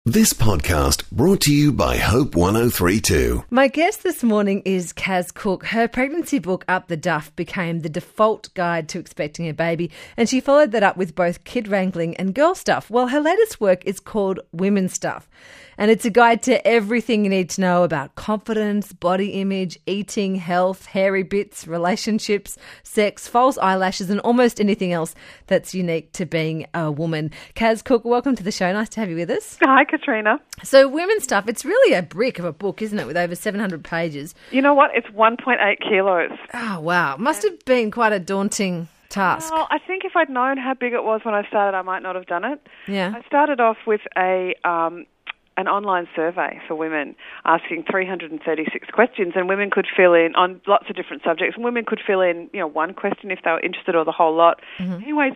This podcast brought to you by Hope 1032. My guest this morning is Kaz Cook. Her pregnancy book, Up the Duff, became the default guide to expecting a baby, and she followed that up with both kid wrangling and girl stuff. Well, her latest work is called Women Stuff, and it's a guide to everything you need to know about confidence, body image, eating, health, hairy bits, relationships, sex, false eyelashes, and almost anything else that's unique to being a woman. Kaz Cook, welcome to the show. Nice to have you with us. Hi, Katrina. So Women Stuff, it's really a brick of a book, isn't it, with over 700 pages? You know what? It's 1.8 kilos. Oh, wow. Must have been quite a daunting task. Well, I think if I'd known how big it was when I started, I might not have done it. Yeah. I started off with an online survey for women asking 336 questions, and women could fill in on lots of different subjects. And women could fill in, one question if they were interested or the whole lot. Mm-hmm. Anyway,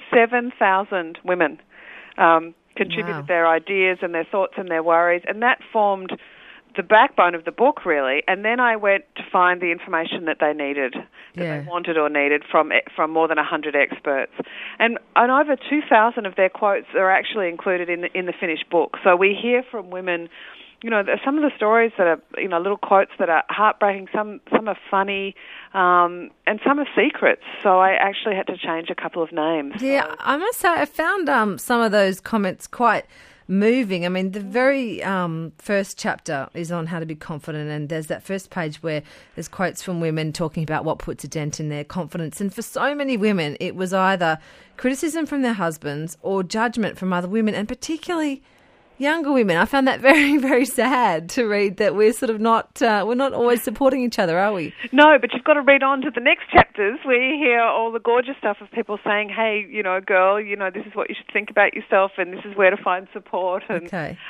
7,000 women contributed their ideas and their thoughts and their worries, and that formed the backbone of the book, really. And then I went to find the information that they needed, they wanted or needed from more than 100 experts. And over 2,000 of their quotes are actually included in the finished book. So we hear from women, some of the stories that are, little quotes that are heartbreaking, some are funny, and some are secrets. So I actually had to change a couple of names. Yeah, so. I must say I found some of those comments quite moving. I mean, the very first chapter is on how to be confident, and there's that first page where there's quotes from women talking about what puts a dent in their confidence. And for so many women, it was either criticism from their husbands or judgment from other women, and particularly younger women. I found that very, very sad to read that we're sort of we're not always supporting each other, are we? No, but you've got to read on to the next chapters where you hear all the gorgeous stuff of people saying, hey, girl, this is what you should think about yourself and this is where to find support. And, okay.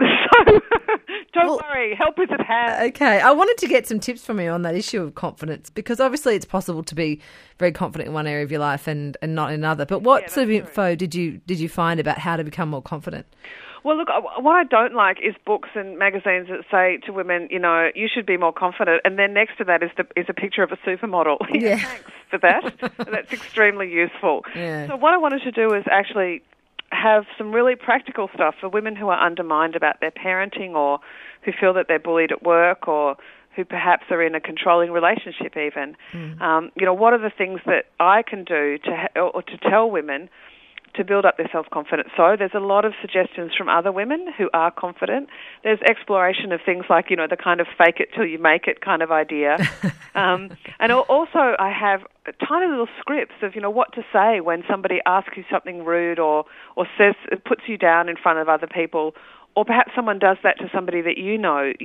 So don't worry, help is at hand. Okay. I wanted to get some tips from you on that issue of confidence, because obviously it's possible to be very confident in one area of your life and not in another. But what sort of info did you find about how to become more confident? Well, look, what I don't like is books and magazines that say to women, you should be more confident, and then next to that is a picture of a supermodel. Yeah. Thanks for that. That's extremely useful. Yeah. So what I wanted to do is actually have some really practical stuff for women who are undermined about their parenting, or who feel that they're bullied at work, or who perhaps are in a controlling relationship even. What are the things that I can do to tell women to build up their self-confidence? So there's a lot of suggestions from other women who are confident. There's exploration of things like, the kind of fake it till you make it kind of idea. And also I have tiny little scripts of, what to say when somebody asks you something rude or says, puts you down in front of other people, or perhaps someone does that to somebody that and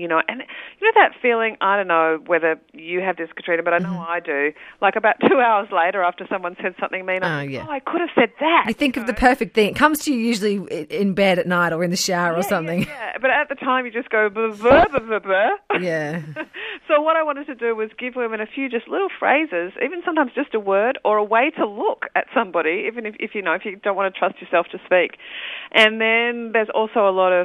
that feeling, I don't know whether you have this, Katrina, but I know I do, like about 2 hours later after someone said something mean, I could have said that. You think of the perfect thing. It comes to you usually in bed at night or in the shower or something. Yeah, but at the time you just go, blah, blah, blah, blah. Yeah. So what I wanted to do was give women a few just little phrases, even sometimes just a word or a way to look at somebody, even if you don't want to trust yourself to speak. And then there's also a lot of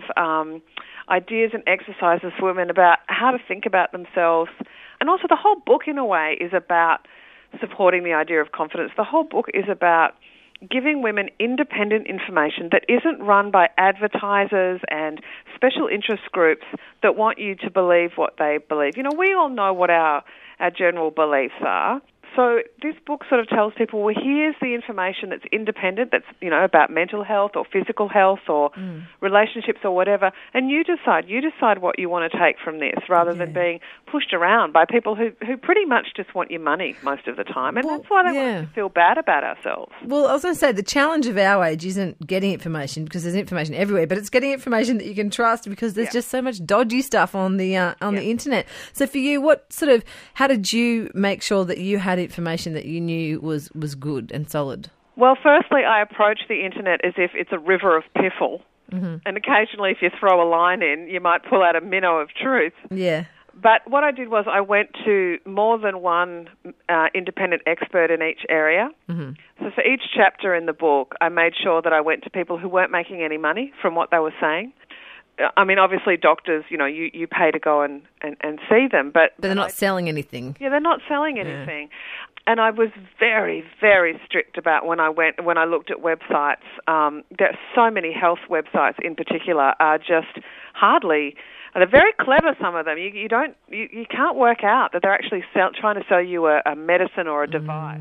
ideas and exercises for women about how to think about themselves. And also the whole book, in a way, is about supporting the idea of confidence. The whole book is about giving women independent information that isn't run by advertisers and special interest groups that want you to believe what they believe. We all know what our general beliefs are. So this book sort of tells people, well, here's the information that's independent, that's, about mental health or physical health or relationships or whatever, and you decide what you want to take from this, rather than being pushed around by people who pretty much just want your money most of the time. And that's why they want us to feel bad about ourselves. Well, I was going to say, the challenge of our age isn't getting information, because there's information everywhere, but it's getting information that you can trust, because there's just so much dodgy stuff on the internet. So for you, how did you make sure that you had information that you knew was good and solid? Well, firstly, I approach the internet as if it's a river of piffle. Mm-hmm. And occasionally, if you throw a line in, you might pull out a minnow of truth. Yeah. But what I did was I went to more than one independent expert in each area. Mm-hmm. So for each chapter in the book, I made sure that I went to people who weren't making any money from what they were saying. I mean, obviously, doctors, you pay to go and see them. But they're not selling anything. Yeah, they're not selling anything. And I was very, very strict about when I looked at websites. There are so many health websites in particular are just hardly. They're very clever, some of them. You can't work out that they're actually trying to sell you a medicine or a device,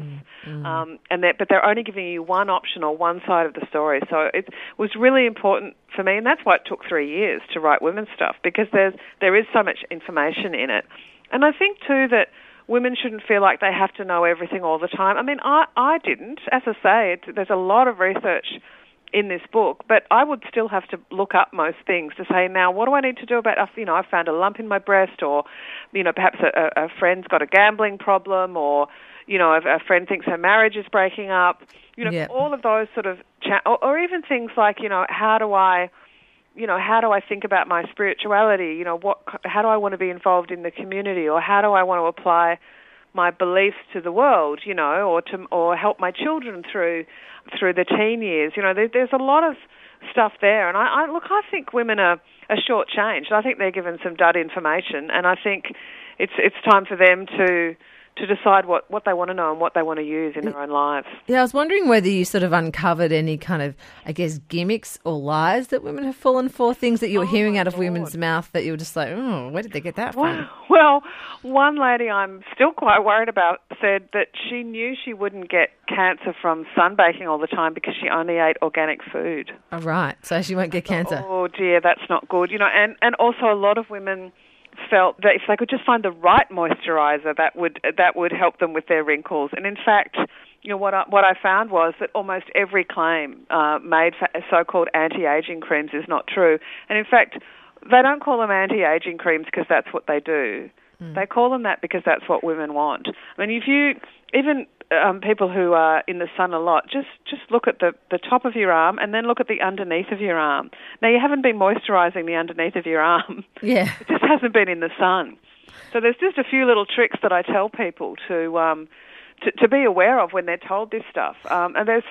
but they're only giving you one option or one side of the story. So it was really important for me, and that's why it took 3 years to write women's stuff, because there is so much information in it. And I think too that women shouldn't feel like they have to know everything all the time. I mean, I didn't. As I say, there's a lot of research in this book, but I would still have to look up most things to say, now, what do I need to do about, I found a lump in my breast, or, perhaps a friend's got a gambling problem, or, a friend thinks her marriage is breaking up, all of those sort of, or even things like, how do I think about my spirituality? How do I want to be involved in the community, or how do I want to apply my beliefs to the world, or help my children through the teen years. There's a lot of stuff there, and I think women are shortchanged. I think they're given some dud information, and I think it's time for them to decide what they want to know and what they want to use in their own lives. Yeah, I was wondering whether you sort of uncovered any kind of, gimmicks or lies that women have fallen for, things that you were hearing out of women's mouth that you were just like, oh, where did they get that from? Well, one lady I'm still quite worried about said that she knew she wouldn't get cancer from sunbaking all the time because she only ate organic food. Oh, right, so she won't get cancer. Oh, dear, that's not good. And also a lot of women felt that if they could just find the right moisturiser, that would help them with their wrinkles. And in fact, what I found was that almost every claim made for so-called anti-aging creams is not true. And in fact, they don't call them anti-aging creams because that's what they do. They call them that because that's what women want. I mean, if you even people who are in the sun a lot, just look at the top of your arm and then look at the underneath of your arm. Now, you haven't been moisturising the underneath of your arm. Yeah. It just hasn't been in the sun. So there's just a few little tricks that I tell people to be aware of when they're told this stuff. And there's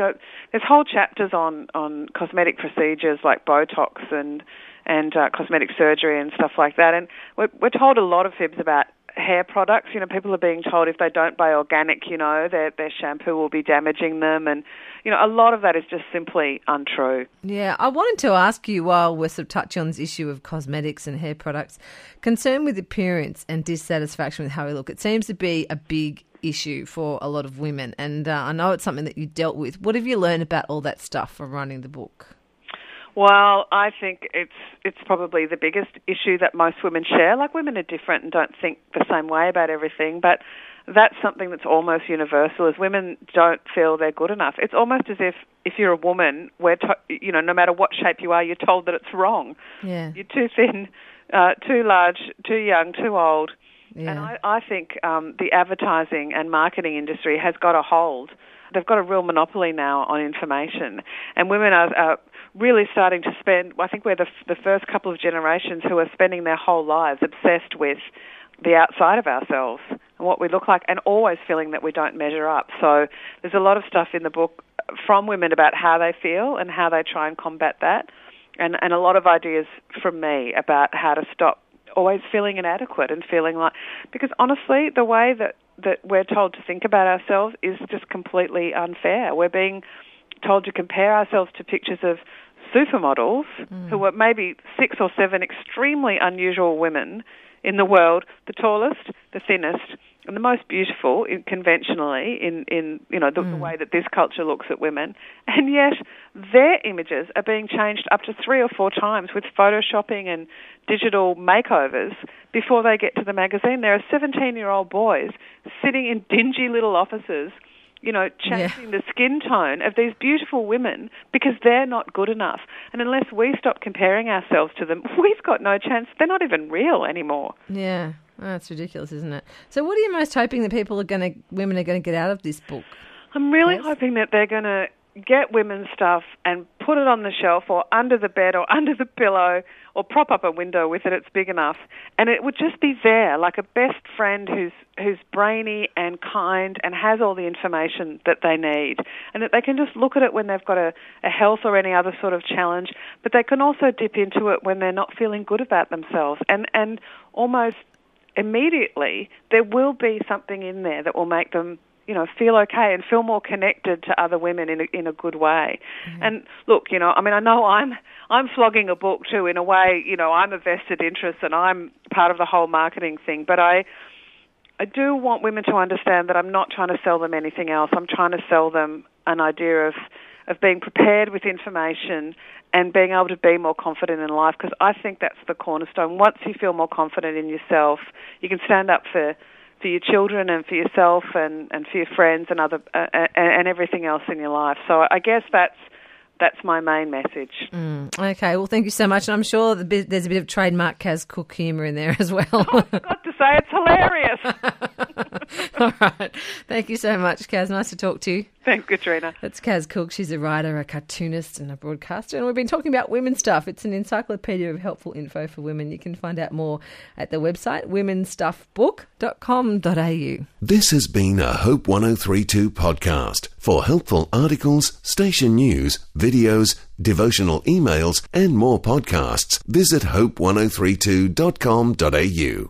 whole chapters on cosmetic procedures like Botox and cosmetic surgery and stuff like that. And we're told a lot of fibs about hair products. People are being told if they don't buy organic, their shampoo will be damaging them. And, a lot of that is just simply untrue. Yeah, I wanted to ask you, while we're sort of touching on this issue of cosmetics and hair products, concern with appearance and dissatisfaction with how we look. It seems to be a big issue for a lot of women. And I know it's something that you dealt with. What have you learned about all that stuff from writing the book? Well, I think it's probably the biggest issue that most women share. Like, women are different and don't think the same way about everything, but that's something that's almost universal, is women don't feel they're good enough. It's almost as if you're a woman, no matter what shape you are, you're told that it's wrong. Yeah. You're too thin, too large, too young, too old. Yeah. And I think the advertising and marketing industry has got a hold. They've got a real monopoly now on information, and women are really starting to spend. I think we're the first couple of generations who are spending their whole lives obsessed with the outside of ourselves and what we look like, and always feeling that we don't measure up. So there's a lot of stuff in the book from women about how they feel and how they try and combat that, and a lot of ideas from me about how to stop always feeling inadequate and feeling like, because honestly, the way that we're told to think about ourselves is just completely unfair. We're being told to compare ourselves to pictures of supermodels who are maybe 6 or 7 extremely unusual women in the world, the tallest, the thinnest, and the most beautiful conventionally in the way that this culture looks at women. And yet their images are being changed up to 3 or 4 times with photoshopping and digital makeovers before they get to the magazine. There are 17-year-old boys sitting in dingy little offices, changing the skin tone of these beautiful women because they're not good enough. And unless we stop comparing ourselves to them, we've got no chance. They're not even real anymore. Yeah. Oh, that's ridiculous, isn't it? So what are you most hoping that women are going to get out of this book? I'm really hoping that they're going to get women's stuff and put it on the shelf or under the bed or under the pillow or prop up a window with it. It's big enough. And it would just be there, like a best friend who's brainy and kind and has all the information that they need. And that they can just look at it when they've got a health or any other sort of challenge, but they can also dip into it when they're not feeling good about themselves. And almost immediately there will be something in there that will make them feel okay and feel more connected to other women in a good way. Mm-hmm. And look, I mean, I know I'm flogging a book too in a way. I'm a vested interest and I'm part of the whole marketing thing, but I do want women to understand that I'm not trying to sell them anything else. I'm trying to sell them an idea of being prepared with information and being able to be more confident in life, because I think that's the cornerstone. Once you feel more confident in yourself, you can stand up for your children and for yourself and for your friends and and everything else in your life. So I guess that's my main message. Okay, well, thank you so much. And I'm sure there's a bit of trademark Kaz Cook humour in there as well. Oh, I've got to say, it's hilarious. All right. Thank you so much, Kaz. Nice to talk to you. Thanks, Katrina. That's Kaz Cook. She's a writer, a cartoonist and a broadcaster. And we've been talking about women's stuff. It's an encyclopedia of helpful info for women. You can find out more at the website womenstuffbook.com.au. This has been a Hope 1032 podcast. For helpful articles, station news, videos, devotional emails and more podcasts, visit hope1032.com.au.